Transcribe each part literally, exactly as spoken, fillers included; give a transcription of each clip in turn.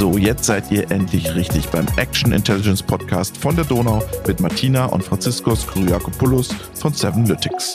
So, jetzt seid ihr endlich richtig beim Action Intelligence Podcast von der Donau mit Martina und Franziskus Kyriakopoulos von Sevenlytics.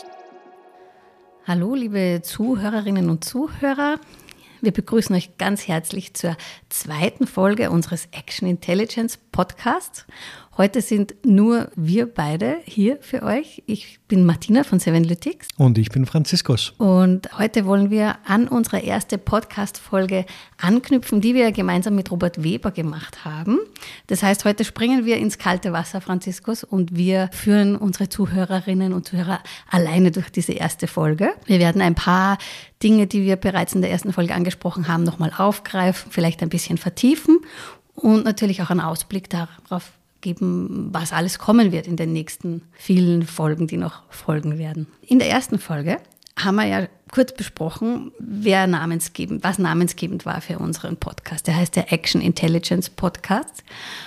Hallo, liebe Zuhörerinnen und Zuhörer. Wir begrüßen euch ganz herzlich zur zweiten Folge unseres Action Intelligence Podcasts. Heute sind nur wir beide hier für euch. Ich bin Martina von Sevenlytics. Und ich bin Franziskus. Und heute wollen wir an unsere erste Podcast-Folge anknüpfen, die wir gemeinsam mit Robert Weber gemacht haben. Das heißt, heute springen wir ins kalte Wasser, Franziskus, und wir führen unsere Zuhörerinnen und Zuhörer alleine durch diese erste Folge. Wir werden ein paar Dinge, die wir bereits in der ersten Folge angesprochen haben, nochmal aufgreifen, vielleicht ein bisschen vertiefen und natürlich auch einen Ausblick darauf geben, was alles kommen wird in den nächsten vielen Folgen, die noch folgen werden. In der ersten Folge haben wir ja kurz besprochen, wer namensgebend, was namensgebend war für unseren Podcast. Der heißt der Action Intelligence Podcast.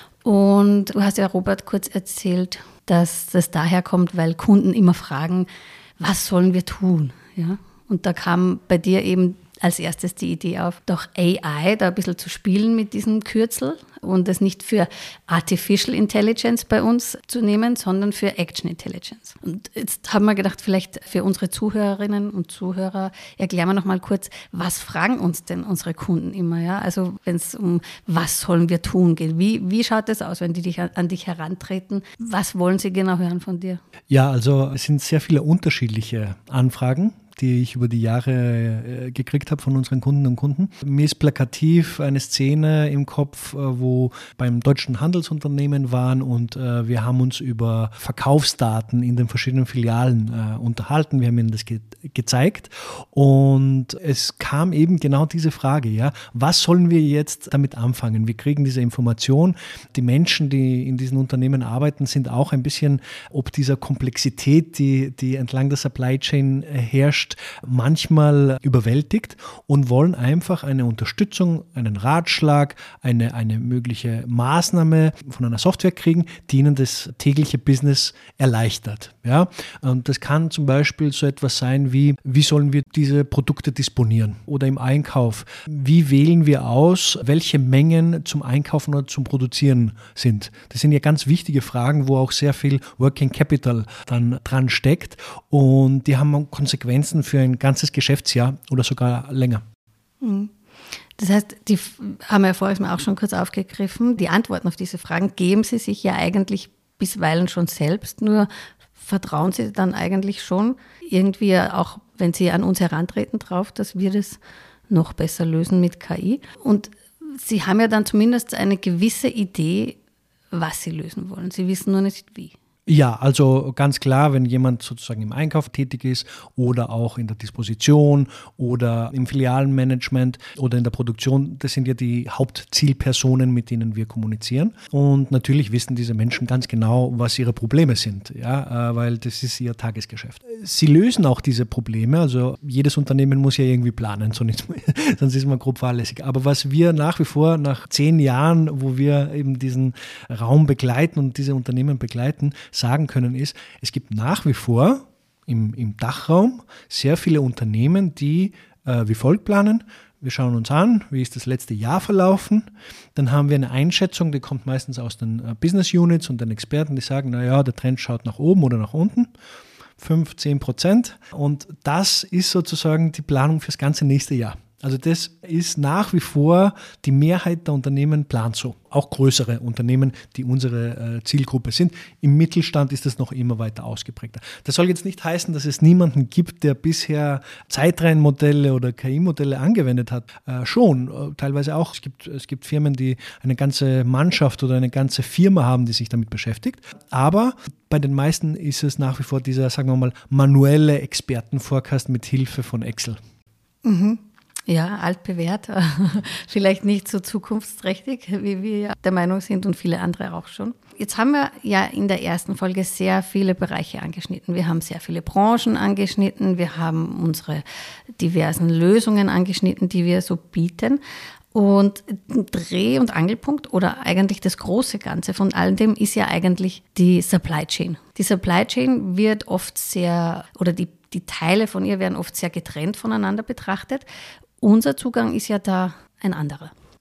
Und du hast ja, Robert, kurz erzählt, dass das daher kommt, weil Kunden immer fragen, was sollen wir tun? Ja? Und da kam bei dir eben als erstes die Idee auf, doch A I da ein bisschen zu spielen mit diesem Kürzel und es nicht für Artificial Intelligence bei uns zu nehmen, sondern für Action Intelligence. Und jetzt haben wir gedacht, vielleicht für unsere Zuhörerinnen und Zuhörer erklären wir noch mal kurz, was fragen uns denn unsere Kunden immer? Ja? Also wenn es um was sollen wir tun geht. Wie, wie schaut das aus, wenn die dich an dich herantreten? Was wollen sie genau hören von dir? Ja, also es sind sehr viele unterschiedliche Anfragen, die ich über die Jahre äh, gekriegt habe von unseren Kunden und Kunden. Mir ist plakativ eine Szene im Kopf, äh, wo beim deutschen Handelsunternehmen waren und äh, wir haben uns über Verkaufsdaten in den verschiedenen Filialen äh, unterhalten. Wir haben ihnen das ge- gezeigt und es kam eben genau diese Frage, ja, was sollen wir jetzt damit anfangen? Wir kriegen diese Information. Die Menschen, die in diesen Unternehmen arbeiten, sind auch ein bisschen ob dieser Komplexität, die, die entlang der Supply Chain herrscht, manchmal überwältigt und wollen einfach eine Unterstützung, einen Ratschlag, eine, eine mögliche Maßnahme von einer Software kriegen, die ihnen das tägliche Business erleichtert. Ja? Und das kann zum Beispiel so etwas sein wie, wie sollen wir diese Produkte disponieren oder im Einkauf, wie wählen wir aus, welche Mengen zum Einkaufen oder zum Produzieren sind. Das sind ja ganz wichtige Fragen, wo auch sehr viel Working Capital dann dran steckt und die haben Konsequenzen für ein ganzes Geschäftsjahr oder sogar länger. Das heißt, die haben wir ja vorhin auch schon kurz aufgegriffen, die Antworten auf diese Fragen geben sie sich ja eigentlich bisweilen schon selbst, nur vertrauen sie dann eigentlich schon irgendwie auch, wenn sie an uns herantreten, drauf, dass wir das noch besser lösen mit K I. Und sie haben ja dann zumindest eine gewisse Idee, was sie lösen wollen. Sie wissen nur nicht, wie. Ja, also ganz klar, wenn jemand sozusagen im Einkauf tätig ist oder auch in der Disposition oder im Filialenmanagement oder in der Produktion, das sind ja die Hauptzielpersonen, mit denen wir kommunizieren. Und natürlich wissen diese Menschen ganz genau, was ihre Probleme sind, ja, weil das ist ihr Tagesgeschäft. Sie lösen auch diese Probleme, also jedes Unternehmen muss ja irgendwie planen, sonst ist man grob fahrlässig. Aber was wir nach wie vor nach zehn Jahren, wo wir eben diesen Raum begleiten und diese Unternehmen begleiten, sagen können ist, es gibt nach wie vor im, im Dachraum sehr viele Unternehmen, die äh, wie folgt planen. Wir schauen uns an, wie ist das letzte Jahr verlaufen. Dann haben wir eine Einschätzung, die kommt meistens aus den äh, Business Units und den Experten, die sagen, naja, der Trend schaut nach oben oder nach unten. fünf, zehn Prozent. Und das ist sozusagen die Planung fürs ganze nächste Jahr. Also das ist nach wie vor, die Mehrheit der Unternehmen plant so. Auch größere Unternehmen, die unsere äh, Zielgruppe sind. Im Mittelstand ist das noch immer weiter ausgeprägter. Das soll jetzt nicht heißen, dass es niemanden gibt, der bisher Zeitreihenmodelle oder K I-Modelle angewendet hat. Äh, schon, äh, teilweise auch. Es gibt, es gibt Firmen, die eine ganze Mannschaft oder eine ganze Firma haben, die sich damit beschäftigt. Aber bei den meisten ist es nach wie vor dieser, sagen wir mal, manuelle Expertenforecast mit Hilfe von Excel. Mhm. Ja, altbewährt, vielleicht nicht so zukunftsträchtig, wie wir der Meinung sind und viele andere auch schon. Jetzt haben wir ja in der ersten Folge sehr viele Bereiche angeschnitten. Wir haben sehr viele Branchen angeschnitten, wir haben unsere diversen Lösungen angeschnitten, die wir so bieten. Und Dreh- und Angelpunkt oder eigentlich das große Ganze von all dem ist ja eigentlich die Supply Chain. Die Supply Chain wird oft sehr, oder die, die Teile von ihr werden oft sehr getrennt voneinander betrachtet. Unser Zugang ist ja da ein anderer.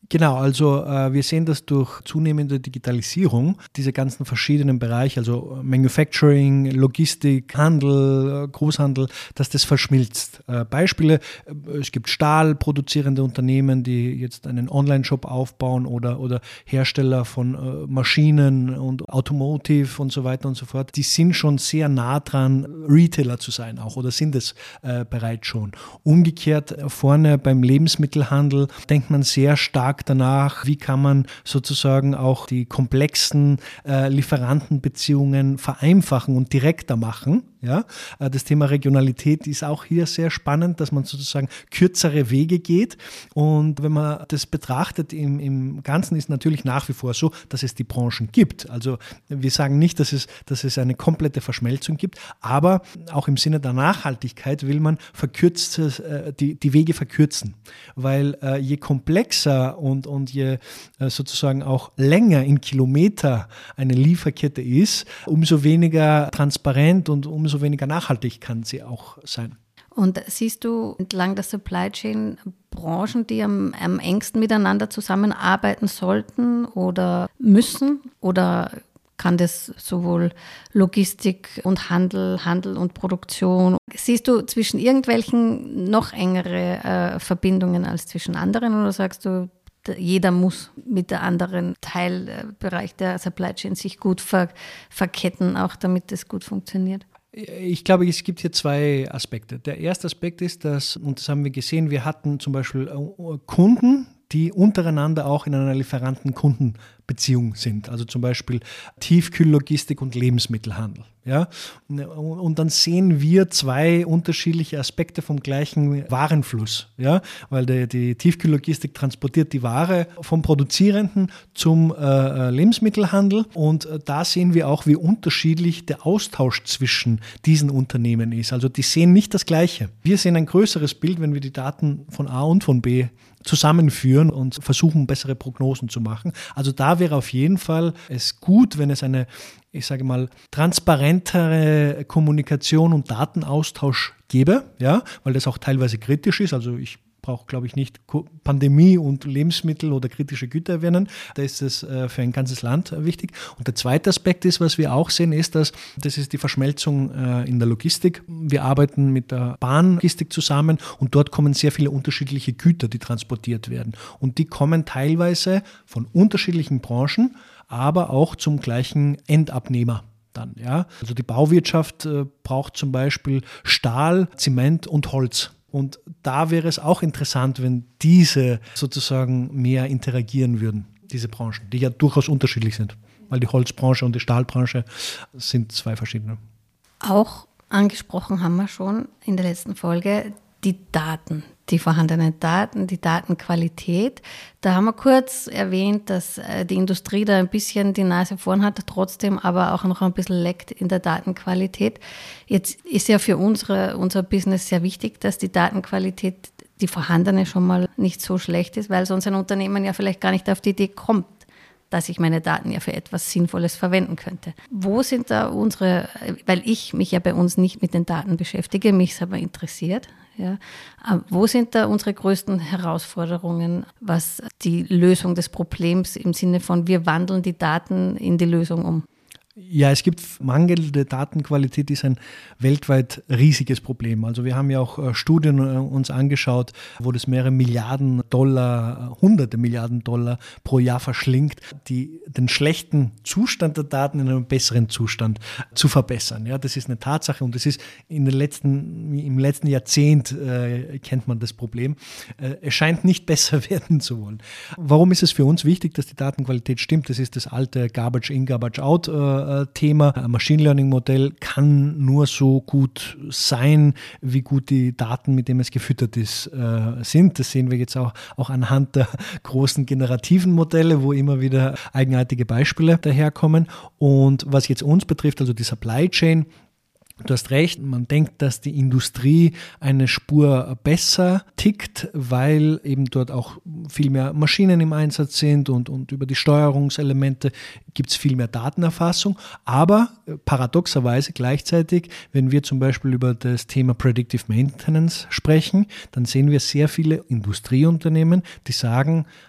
Genau, also äh, wir sehen, dass durch zunehmende Digitalisierung diese ganzen verschiedenen Bereiche, also Manufacturing, Logistik, Handel, Großhandel, dass das verschmilzt. Äh, Beispiele, es gibt stahlproduzierende Unternehmen, die jetzt einen Online-Shop aufbauen oder, oder Hersteller von äh, Maschinen und Automotive und so weiter und so fort. Die sind schon sehr nah dran, Retailer zu sein auch oder sind es äh, bereits schon. Umgekehrt äh, vorne beim Lebensmittelhandel denkt man sehr stark danach, wie kann man sozusagen auch die komplexen äh, Lieferantenbeziehungen vereinfachen und direkter machen. Ja, das Thema Regionalität ist auch hier sehr spannend, dass man sozusagen kürzere Wege geht. Und wenn man das betrachtet, im, im Ganzen ist natürlich nach wie vor so, dass es die Branchen gibt. Also wir sagen nicht, dass es, dass es eine komplette Verschmelzung gibt, aber auch im Sinne der Nachhaltigkeit will man verkürzt, äh, die, die Wege verkürzen. Weil äh, je komplexer und, und je äh, sozusagen auch länger in Kilometer eine Lieferkette ist, umso weniger transparent und umso umso weniger nachhaltig kann sie auch sein. Und siehst du entlang der Supply Chain Branchen, die am, am engsten miteinander zusammenarbeiten sollten oder müssen? Oder kann das sowohl Logistik und Handel, Handel und Produktion? Siehst du zwischen irgendwelchen noch engere äh, Verbindungen als zwischen anderen oder sagst du, jeder muss mit der anderen Teilbereich der Supply Chain sich gut ver- verketten, auch damit es gut funktioniert? Ich glaube, es gibt hier zwei Aspekte. Der erste Aspekt ist, dass, und das haben wir gesehen, wir hatten zum Beispiel Kunden, die untereinander auch in einer Lieferanten-Kunden-Beziehung sind. Also zum Beispiel Tiefkühllogistik und Lebensmittelhandel. Ja? Und dann sehen wir zwei unterschiedliche Aspekte vom gleichen Warenfluss. Ja? Weil die, die Tiefkühllogistik transportiert die Ware vom Produzierenden zum äh, Lebensmittelhandel. Und äh, da sehen wir auch, wie unterschiedlich der Austausch zwischen diesen Unternehmen ist. Also die sehen nicht das Gleiche. Wir sehen ein größeres Bild, wenn wir die Daten von A und von B zusammenführen und versuchen, bessere Prognosen zu machen. Also da wäre auf jeden Fall es gut, wenn es eine, ich sage mal, transparentere Kommunikation und Datenaustausch gäbe, ja, weil das auch teilweise kritisch ist. Also ich brauche, glaube ich, nicht Pandemie und Lebensmittel oder kritische Güter erwähnen. Da ist es äh, für ein ganzes Land äh, wichtig. Und der zweite Aspekt ist, was wir auch sehen, ist, dass das ist die Verschmelzung äh, in der Logistik. Wir arbeiten mit der Bahnlogistik zusammen und dort kommen sehr viele unterschiedliche Güter, die transportiert werden. Und die kommen teilweise von unterschiedlichen Branchen, aber auch zum gleichen Endabnehmer. Dann, ja. Also die Bauwirtschaft äh, braucht zum Beispiel Stahl, Zement und Holz. Und da wäre es auch interessant, wenn diese sozusagen mehr interagieren würden, diese Branchen, die ja durchaus unterschiedlich sind, weil die Holzbranche und die Stahlbranche sind zwei verschiedene. Auch angesprochen haben wir schon in der letzten Folge die Daten, die vorhandenen Daten, die Datenqualität. Da haben wir kurz erwähnt, dass die Industrie da ein bisschen die Nase vorn hat, trotzdem aber auch noch ein bisschen leckt in der Datenqualität. Jetzt ist ja für unsere, unser Business sehr wichtig, dass die Datenqualität, die vorhandene, schon mal nicht so schlecht ist, weil sonst ein Unternehmen ja vielleicht gar nicht auf die Idee kommt, dass ich meine Daten ja für etwas Sinnvolles verwenden könnte. Wo sind da unsere, weil ich mich ja bei uns nicht mit den Daten beschäftige, mich es aber interessiert, ja, wo sind da unsere größten Herausforderungen, was die Lösung des Problems im Sinne von wir wandeln die Daten in die Lösung um? Ja, es gibt mangelnde Datenqualität, ist ein weltweit riesiges Problem. Also wir haben ja auch Studien uns angeschaut, wo das mehrere Milliarden Dollar, hunderte Milliarden Dollar pro Jahr verschlingt, die, den schlechten Zustand der Daten in einem besseren Zustand zu verbessern. Ja, das ist eine Tatsache und das ist in den letzten, im letzten Jahrzehnt äh, kennt man das Problem. Äh, es scheint nicht besser werden zu wollen. Warum ist es für uns wichtig, dass die Datenqualität stimmt? Das ist das alte Garbage in, Garbage out äh, Thema. Ein Machine Learning Modell kann nur so gut sein, wie gut die Daten, mit denen es gefüttert ist, äh, sind. Das sehen wir jetzt auch, auch anhand der großen generativen Modelle, wo immer wieder eigenartige Beispiele daherkommen. Und was jetzt uns betrifft, also die Supply Chain, du hast recht, man denkt, dass die Industrie eine Spur besser tickt, weil eben dort auch viel mehr Maschinen im Einsatz sind und, und über die Steuerungselemente gibt es viel mehr Datenerfassung. Aber paradoxerweise gleichzeitig, wenn wir zum Beispiel über das Thema Predictive Maintenance sprechen, dann sehen wir sehr viele Industrieunternehmen, die sagen,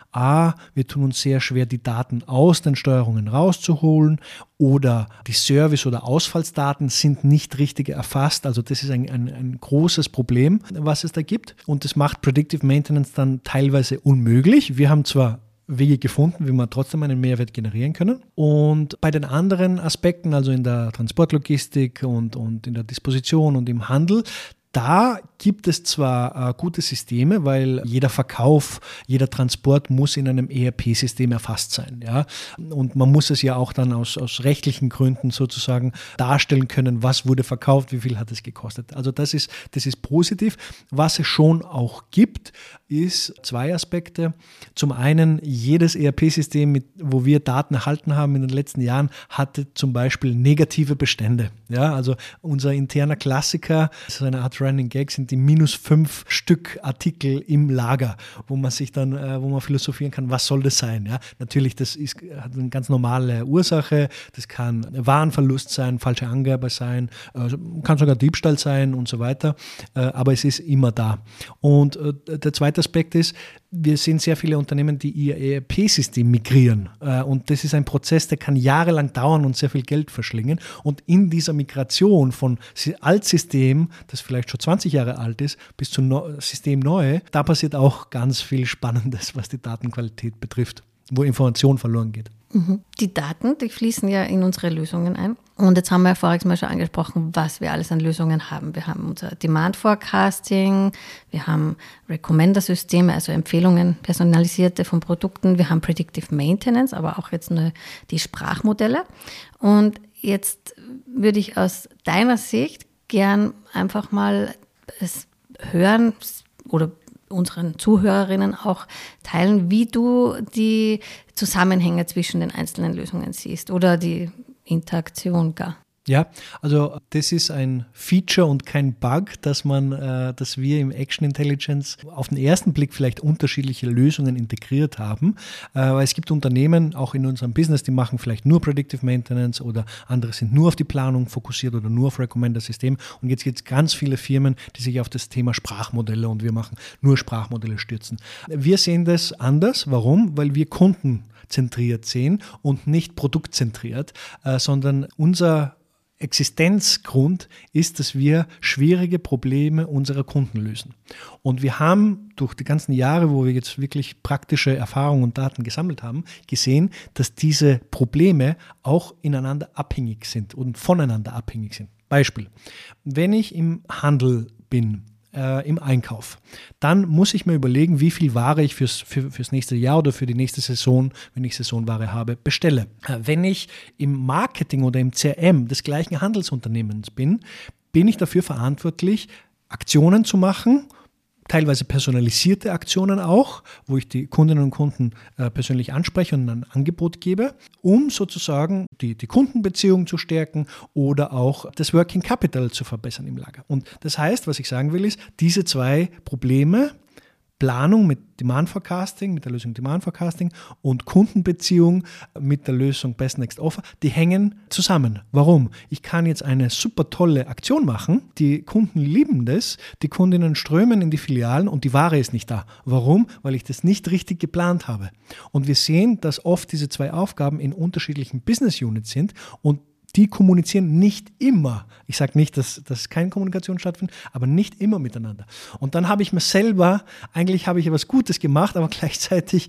A, wir tun uns sehr schwer, die Daten aus den Steuerungen rauszuholen, oder die Service- oder Ausfallsdaten sind nicht richtig erfasst. Also das ist ein, ein, ein großes Problem, was es da gibt. Und das macht Predictive Maintenance dann teilweise unmöglich. Wir haben zwar Wege gefunden, wie wir trotzdem einen Mehrwert generieren können. Und bei den anderen Aspekten, also in der Transportlogistik und, und in der Disposition und im Handel, da gibt es zwar äh, gute Systeme, weil jeder Verkauf, jeder Transport muss in einem E R P-System erfasst sein. Ja? Und man muss es ja auch dann aus, aus rechtlichen Gründen sozusagen darstellen können, was wurde verkauft, wie viel hat es gekostet. Also das ist, das ist positiv. Was es schon auch gibt, ist zwei Aspekte. Zum einen, jedes E R P-System, mit, wo wir Daten erhalten haben in den letzten Jahren, hatte zum Beispiel negative Bestände. Ja? Also unser interner Klassiker, das ist eine Art Running Gag, sind die minus fünf Stück Artikel im Lager, wo man sich dann, äh, wo man philosophieren kann, was soll das sein? Ja? Natürlich, das ist, hat eine ganz normale Ursache, das kann Warenverlust sein, falsche Angabe sein, äh, kann sogar Diebstahl sein und so weiter, äh, aber es ist immer da. Und äh, der zweite Aspekt ist, wir sehen sehr viele Unternehmen, die ihr E R P-System migrieren. Und das ist ein Prozess, der kann jahrelang dauern und sehr viel Geld verschlingen. Und in dieser Migration von Altsystem, das vielleicht schon zwanzig Jahre alt ist, bis zu System neu, da passiert auch ganz viel Spannendes, was die Datenqualität betrifft, wo Information verloren geht. Die Daten, die fließen ja in unsere Lösungen ein. Und jetzt haben wir ja voriges Mal schon angesprochen, was wir alles an Lösungen haben. Wir haben unser Demand Forecasting, wir haben Recommender-Systeme, also Empfehlungen, personalisierte von Produkten. Wir haben Predictive Maintenance, aber auch jetzt nur die Sprachmodelle. Und jetzt würde ich aus deiner Sicht gern einfach mal es hören oder unseren Zuhörerinnen auch teilen, wie du die Zusammenhänge zwischen den einzelnen Lösungen siehst oder die Interaktion gar. Ja, also das ist ein Feature und kein Bug, dass man, äh, dass wir im Action Intelligence auf den ersten Blick vielleicht unterschiedliche Lösungen integriert haben. Äh, weil es gibt Unternehmen, auch in unserem Business, die machen vielleicht nur Predictive Maintenance oder andere sind nur auf die Planung fokussiert oder nur auf Recommender-System. Und jetzt gibt es ganz viele Firmen, die sich auf das Thema Sprachmodelle und wir machen nur Sprachmodelle stürzen. Wir sehen das anders. Warum? Weil wir kundenzentriert sehen und nicht produktzentriert, äh, sondern unser Existenzgrund ist, dass wir schwierige Probleme unserer Kunden lösen. Und wir haben durch die ganzen Jahre, wo wir jetzt wirklich praktische Erfahrungen und Daten gesammelt haben, gesehen, dass diese Probleme auch ineinander abhängig sind und voneinander abhängig sind. Beispiel, wenn ich im Handel bin, Äh, im Einkauf. Dann muss ich mir überlegen, wie viel Ware ich fürs, für, fürs nächste Jahr oder für die nächste Saison, wenn ich Saisonware habe, bestelle. Äh, wenn ich im Marketing oder im C R M des gleichen Handelsunternehmens bin, bin ich dafür verantwortlich, Aktionen zu machen, teilweise personalisierte Aktionen auch, wo ich die Kundinnen und Kunden äh, persönlich anspreche und ein Angebot gebe, um sozusagen die, die Kundenbeziehung zu stärken oder auch das Working Capital zu verbessern im Lager. Und das heißt, was ich sagen will, ist, diese zwei Probleme, Planung mit Demand Forecasting, mit der Lösung Demand Forecasting und Kundenbeziehung mit der Lösung Best Next Offer, die hängen zusammen. Warum? Ich kann jetzt eine super tolle Aktion machen, die Kunden lieben das, die Kundinnen strömen in die Filialen und die Ware ist nicht da. Warum? Weil ich das nicht richtig geplant habe. Und wir sehen, dass oft diese zwei Aufgaben in unterschiedlichen Business Units sind und die kommunizieren nicht immer. Ich sage nicht, dass, dass keine Kommunikation stattfindet, aber nicht immer miteinander. Und dann habe ich mir selber, eigentlich habe ich etwas Gutes gemacht, aber gleichzeitig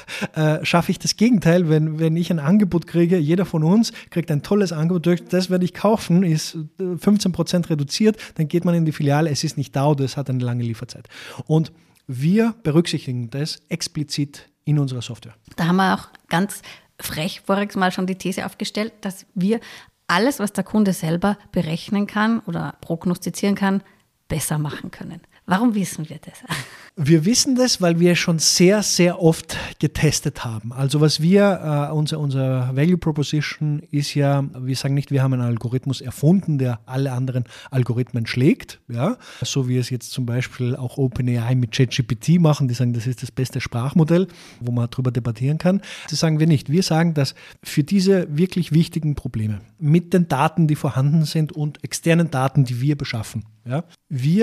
äh, schaffe ich das Gegenteil. Wenn, wenn ich ein Angebot kriege, jeder von uns kriegt ein tolles Angebot, das werde ich kaufen, ist fünfzehn Prozent reduziert, dann geht man in die Filiale, es ist nicht da oder es hat eine lange Lieferzeit. Und wir berücksichtigen das explizit in unserer Software. Da haben wir auch ganz frech voriges Mal schon die These aufgestellt, dass wir alles, was der Kunde selber berechnen kann oder prognostizieren kann, besser machen können. Warum wissen wir das? Wir wissen das, weil wir schon sehr, sehr oft getestet haben. Also was wir, äh, unser, unser Value Proposition ist ja, wir sagen nicht, wir haben einen Algorithmus erfunden, der alle anderen Algorithmen schlägt, ja, so wie es jetzt zum Beispiel auch OpenAI mit ChatGPT machen, die sagen, das ist das beste Sprachmodell, wo man darüber debattieren kann. Das sagen wir nicht. Wir sagen, dass für diese wirklich wichtigen Probleme mit den Daten, die vorhanden sind und externen Daten, die wir beschaffen, ja, wir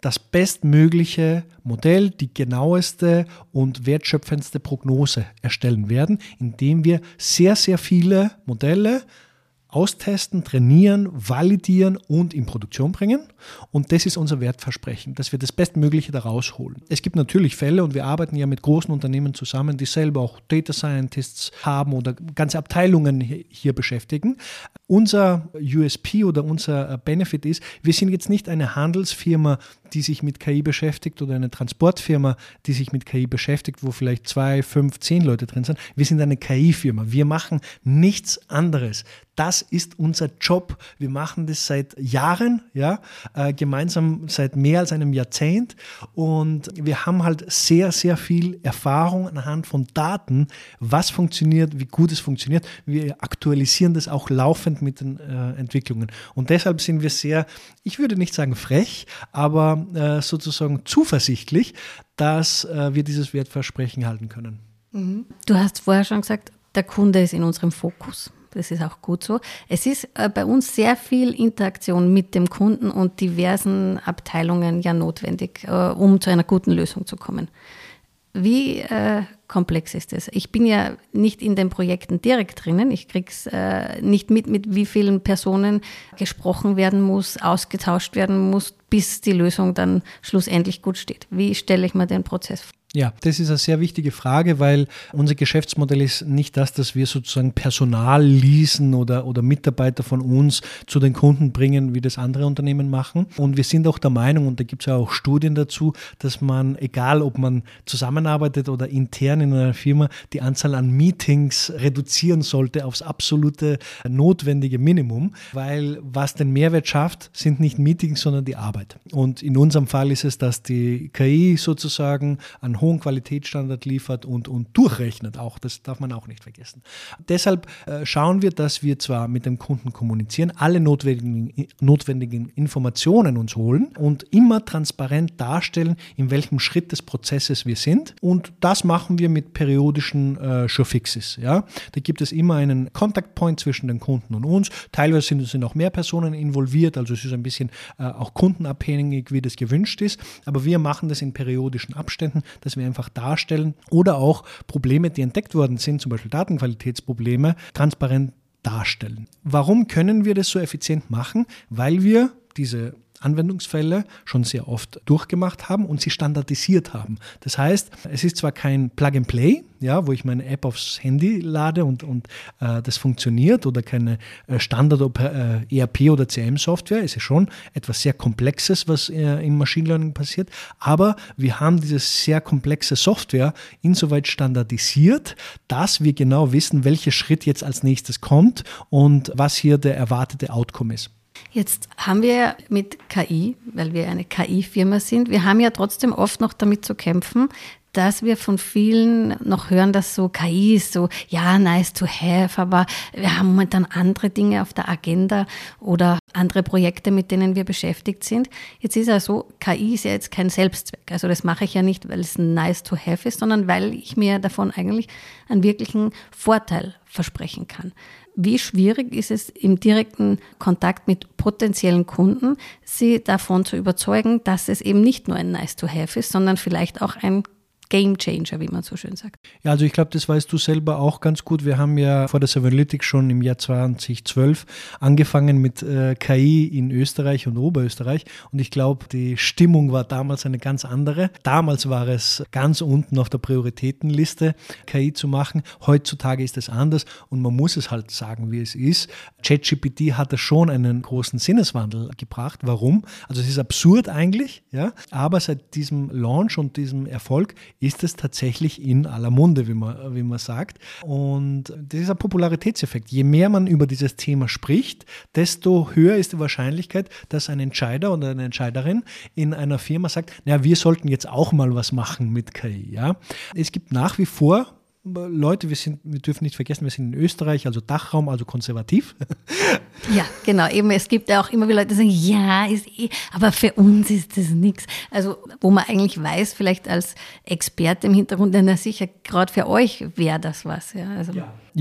das bestmögliche Modell, die genaueste und wertschöpfendste Prognose erstellen werden, indem wir sehr, sehr viele Modelle austesten, trainieren, validieren und in Produktion bringen. Und das ist unser Wertversprechen, dass wir das Bestmögliche da rausholen. Es gibt natürlich Fälle und wir arbeiten ja mit großen Unternehmen zusammen, die selber auch Data Scientists haben oder ganze Abteilungen hier beschäftigen. Unser U S P oder unser Benefit ist, wir sind jetzt nicht eine Handelsfirma, die sich mit K I beschäftigt oder eine Transportfirma, die sich mit K I beschäftigt, wo vielleicht zwei, fünf, zehn Leute drin sind. Wir sind eine K I-Firma. Wir machen nichts anderes. Das ist unser Job. Wir machen das seit Jahren, ja, äh, gemeinsam seit mehr als einem Jahrzehnt und wir haben halt sehr, sehr viel Erfahrung anhand von Daten, was funktioniert, wie gut es funktioniert. Wir aktualisieren das auch laufend mit den äh, Entwicklungen und deshalb sind wir sehr, ich würde nicht sagen frech, aber äh, sozusagen zuversichtlich, dass äh, wir dieses Wertversprechen halten können. Mhm. Du hast vorher schon gesagt, der Kunde ist in unserem Fokus. Das ist auch gut so. Es ist äh, bei uns sehr viel Interaktion mit dem Kunden und diversen Abteilungen ja notwendig, äh, um zu einer guten Lösung zu kommen. Wie äh, komplex ist es? Ich bin ja nicht in den Projekten direkt drinnen. Ich kriege es äh, nicht mit, mit wie vielen Personen gesprochen werden muss, ausgetauscht werden muss, bis die Lösung dann schlussendlich gut steht. Wie stelle ich mir den Prozess vor? Ja, das ist eine sehr wichtige Frage, weil unser Geschäftsmodell ist nicht das, dass wir sozusagen Personal leasen oder, oder Mitarbeiter von uns zu den Kunden bringen, wie das andere Unternehmen machen. Und wir sind auch der Meinung, und da gibt es ja auch Studien dazu, dass man, egal ob man zusammenarbeitet oder intern in einer Firma, die Anzahl an Meetings reduzieren sollte aufs absolute notwendige Minimum, weil was den Mehrwert schafft, sind nicht Meetings, sondern die Arbeit. Und in unserem Fall ist es, dass die K I sozusagen an hohen Qualitätsstandard liefert und, und durchrechnet auch. Das darf man auch nicht vergessen. Deshalb äh, schauen wir, dass wir zwar mit dem Kunden kommunizieren, alle notwendigen, notwendigen Informationen uns holen und immer transparent darstellen, in welchem Schritt des Prozesses wir sind. Und das machen wir mit periodischen äh, Showfixes. Ja? Da gibt es immer einen Contact Point zwischen den Kunden und uns. Teilweise sind, sind auch mehr Personen involviert, also es ist ein bisschen äh, auch kundenabhängig, wie das gewünscht ist. Aber wir machen das in periodischen Abständen, dass wir einfach darstellen oder auch Probleme, die entdeckt worden sind, zum Beispiel Datenqualitätsprobleme, transparent darstellen. Warum können wir das so effizient machen? Weil wir diese Anwendungsfälle schon sehr oft durchgemacht haben und sie standardisiert haben. Das heißt, es ist zwar kein Plug-and-Play, ja, wo ich meine App aufs Handy lade und, und äh, das funktioniert oder keine äh, Standard-E R P- oder C R M-Software, es ist schon etwas sehr Komplexes, was äh, im Machine Learning passiert, aber wir haben diese sehr komplexe Software insoweit standardisiert, dass wir genau wissen, welcher Schritt jetzt als nächstes kommt und was hier der erwartete Outcome ist. Jetzt haben wir mit K I, weil wir eine K I-Firma sind, wir haben ja trotzdem oft noch damit zu kämpfen, dass wir von vielen noch hören, dass so K I ist so, ja, nice to have, aber wir haben momentan andere Dinge auf der Agenda oder andere Projekte, mit denen wir beschäftigt sind. Jetzt ist ja so, K I ist ja jetzt kein Selbstzweck. Also das mache ich ja nicht, weil es nice to have ist, sondern weil ich mir davon eigentlich einen wirklichen Vorteil versprechen kann. Wie schwierig ist es im direkten Kontakt mit potenziellen Kunden, sie davon zu überzeugen, dass es eben nicht nur ein nice to have ist, sondern vielleicht auch ein Game Changer, wie man so schön sagt. Ja, also ich glaube, das weißt du selber auch ganz gut. Wir haben ja vor der Servalytics schon im Jahr zweitausendzwölf angefangen mit äh, K I in Österreich und Oberösterreich und ich glaube, die Stimmung war damals eine ganz andere. Damals war es ganz unten auf der Prioritätenliste, K I zu machen. Heutzutage ist es anders und man muss es halt sagen, wie es ist. ChatGPT hat da schon einen großen Sinneswandel gebracht. Warum? Also es ist absurd eigentlich, ja, aber seit diesem Launch und diesem Erfolg ist es tatsächlich in aller Munde, wie man, wie man sagt. Und das ist ein Popularitätseffekt. Je mehr man über dieses Thema spricht, desto höher ist die Wahrscheinlichkeit, dass ein Entscheider oder eine Entscheiderin in einer Firma sagt, naja, wir sollten jetzt auch mal was machen mit K I. Ja? Es gibt nach wie vor Leute, wir, sind, wir dürfen nicht vergessen, wir sind in Österreich, also Dachraum, also konservativ. Ja, genau. Eben, es gibt ja auch immer wieder Leute, die sagen, ja, ist eh, aber für uns ist das nichts. Also, wo man eigentlich weiß, vielleicht als Experte im Hintergrund, na sicher, gerade für euch wäre das was. Ja, also. Ja. ja.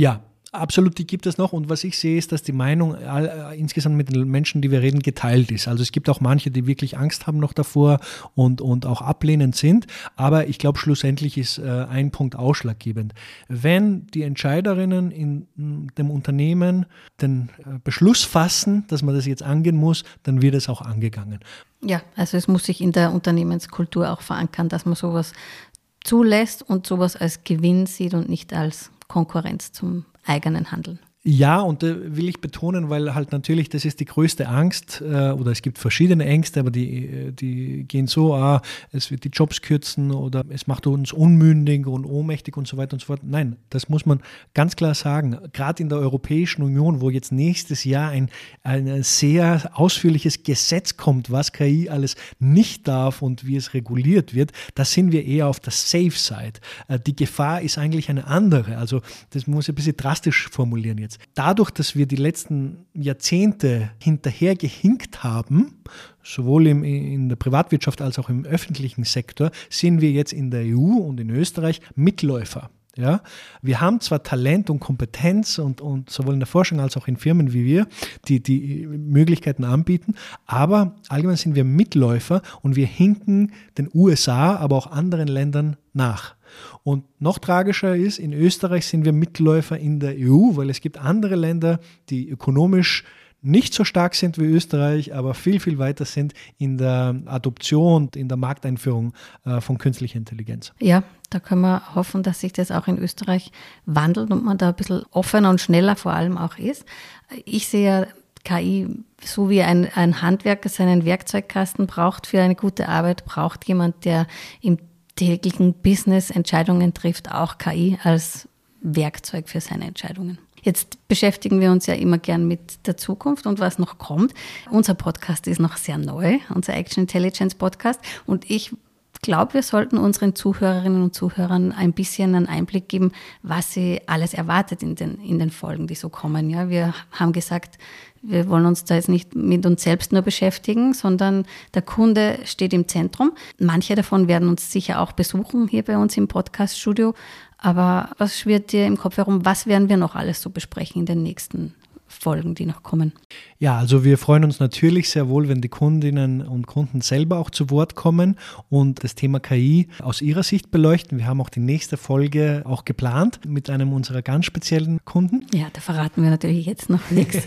Absolut, die gibt es noch. Und was ich sehe, ist, dass die Meinung all, insgesamt mit den Menschen, die wir reden, geteilt ist. Also es gibt auch manche, die wirklich Angst haben noch davor und, und auch ablehnend sind. Aber ich glaube, schlussendlich ist äh, ein Punkt ausschlaggebend. Wenn die Entscheiderinnen in dem Unternehmen den äh, Beschluss fassen, dass man das jetzt angehen muss, dann wird es auch angegangen. Ja, also es muss sich in der Unternehmenskultur auch verankern, dass man sowas zulässt und sowas als Gewinn sieht und nicht als Konkurrenz zum eigenen Handeln. Ja, und äh, will ich betonen, weil halt natürlich, das ist die größte Angst, äh, oder es gibt verschiedene Ängste, aber die, die gehen so, ah, es wird die Jobs kürzen oder es macht uns unmündig und ohnmächtig und so weiter und so fort. Nein, das muss man ganz klar sagen. Gerade in der Europäischen Union, wo jetzt nächstes Jahr ein, ein sehr ausführliches Gesetz kommt, was K I alles nicht darf und wie es reguliert wird, da sind wir eher auf der Safe Side. Äh, die Gefahr ist eigentlich eine andere. Also das muss ich ein bisschen drastisch formulieren jetzt. Dadurch, dass wir die letzten Jahrzehnte hinterhergehinkt haben, sowohl im, in der Privatwirtschaft als auch im öffentlichen Sektor, sind wir jetzt in der E U und in Österreich Mitläufer. Ja, wir haben zwar Talent und Kompetenz und, und sowohl in der Forschung als auch in Firmen wie wir, die die Möglichkeiten anbieten, aber allgemein sind wir Mitläufer und wir hinken den U S A, aber auch anderen Ländern nach. Und noch tragischer ist, in Österreich sind wir Mitläufer in der E U, weil es gibt andere Länder, die ökonomisch nicht so stark sind wie Österreich, aber viel, viel weiter sind in der Adoption und in der Markteinführung äh, von künstlicher Intelligenz. Ja, da können wir hoffen, dass sich das auch in Österreich wandelt und man da ein bisschen offener und schneller vor allem auch ist. Ich sehe ja K I so wie ein, ein Handwerker seinen Werkzeugkasten braucht für eine gute Arbeit, braucht jemand, der im täglichen Business Entscheidungen trifft, auch K I als Werkzeug für seine Entscheidungen. Jetzt beschäftigen wir uns ja immer gern mit der Zukunft und was noch kommt. Unser Podcast ist noch sehr neu, unser Action Intelligence Podcast. Und ich glaube, wir sollten unseren Zuhörerinnen und Zuhörern ein bisschen einen Einblick geben, was sie alles erwartet in den, in den Folgen, die so kommen. Ja, wir haben gesagt, wir wollen uns da jetzt nicht mit uns selbst nur beschäftigen, sondern der Kunde steht im Zentrum. Manche davon werden uns sicher auch besuchen hier bei uns im Podcast-Studio. Aber was schwirrt dir im Kopf herum? Was werden wir noch alles so besprechen in den nächsten Folgen, die noch kommen? Ja, also wir freuen uns natürlich sehr wohl, wenn die Kundinnen und Kunden selber auch zu Wort kommen und das Thema K I aus ihrer Sicht beleuchten. Wir haben auch die nächste Folge auch geplant mit einem unserer ganz speziellen Kunden. Ja, da verraten wir natürlich jetzt noch nichts.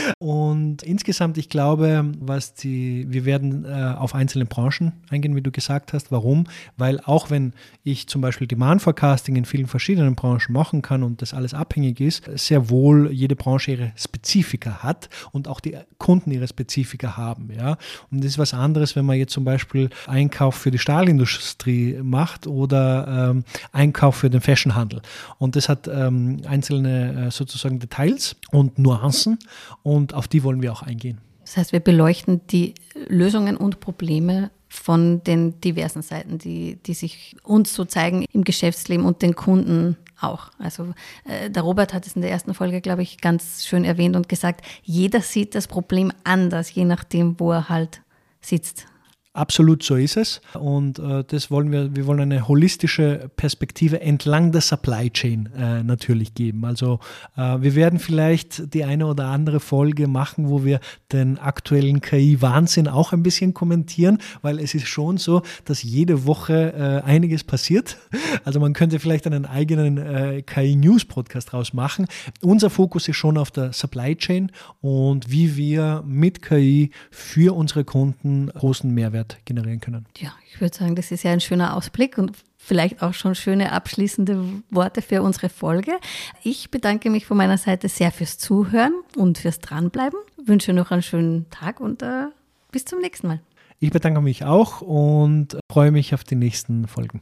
Und insgesamt, ich glaube, was die, wir werden äh, auf einzelne Branchen eingehen, wie du gesagt hast. Warum? Weil auch wenn ich zum Beispiel Demand Forecasting in vielen verschiedenen Branchen machen kann und das alles abhängig ist, sehr wohl jede Branche ihre Spezifika hat und auch die Kunden ihre Spezifika haben. Ja? Und das ist was anderes, wenn man jetzt zum Beispiel Einkauf für die Stahlindustrie macht oder ähm, Einkauf für den Fashionhandel. Und das hat ähm, einzelne äh, sozusagen Details und Nuancen und auf die wollen wir auch eingehen. Das heißt, wir beleuchten die Lösungen und Probleme von den diversen Seiten, die, die sich uns so zeigen im Geschäftsleben und den Kunden auch. Also äh, der Robert hat es in der ersten Folge, glaube ich, ganz schön erwähnt und gesagt, jeder sieht das Problem anders, je nachdem, wo er halt sitzt. Absolut, so ist es. Und äh, das wollen wir, wir wollen eine holistische Perspektive entlang der Supply Chain äh, natürlich geben. Also äh, wir werden vielleicht die eine oder andere Folge machen, wo wir den aktuellen K I-Wahnsinn auch ein bisschen kommentieren, weil es ist schon so, dass jede Woche äh, einiges passiert. Also man könnte vielleicht einen eigenen äh, K I-News-Podcast draus machen. Unser Fokus ist schon auf der Supply Chain und wie wir mit K I für unsere Kunden großen Mehrwert generieren können. Ja, ich würde sagen, das ist ja ein schöner Ausblick und vielleicht auch schon schöne abschließende Worte für unsere Folge. Ich bedanke mich von meiner Seite sehr fürs Zuhören und fürs Dranbleiben. Ich wünsche noch einen schönen Tag und äh, bis zum nächsten Mal. Ich bedanke mich auch und freue mich auf die nächsten Folgen.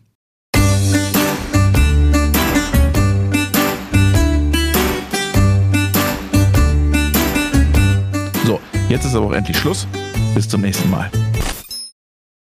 So, jetzt ist aber auch endlich Schluss. Bis zum nächsten Mal.